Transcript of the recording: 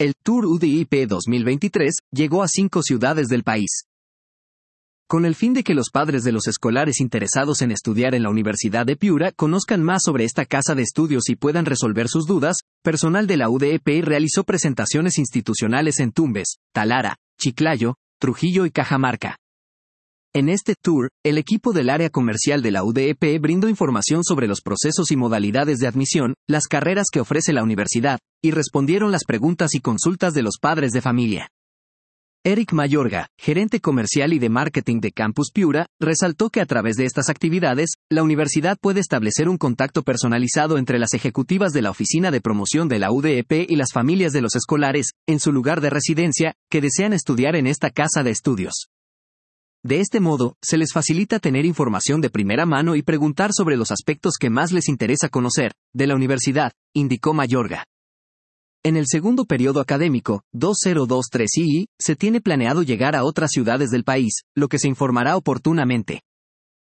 El Tour UDIP 2023 llegó a 5 ciudades del país. Con el fin de que los padres de los escolares interesados en estudiar en la Universidad de Piura conozcan más sobre esta casa de estudios y puedan resolver sus dudas, personal de la UDEP realizó presentaciones institucionales en Tumbes, Talara, Chiclayo, Trujillo y Cajamarca. En este tour, el equipo del área comercial de la UDEP brindó información sobre los procesos y modalidades de admisión, las carreras que ofrece la universidad, y respondieron las preguntas y consultas de los padres de familia. Eric Mayorga, gerente comercial y de marketing de Campus Piura, resaltó que a través de estas actividades, la universidad puede establecer un contacto personalizado entre las ejecutivas de la oficina de promoción de la UDEP y las familias de los escolares, en su lugar de residencia, que desean estudiar en esta casa de estudios. De este modo, se les facilita tener información de primera mano y preguntar sobre los aspectos que más les interesa conocer, de la universidad, indicó Mayorga. En el segundo periodo académico, 2023 II, se tiene planeado llegar a otras ciudades del país, lo que se informará oportunamente.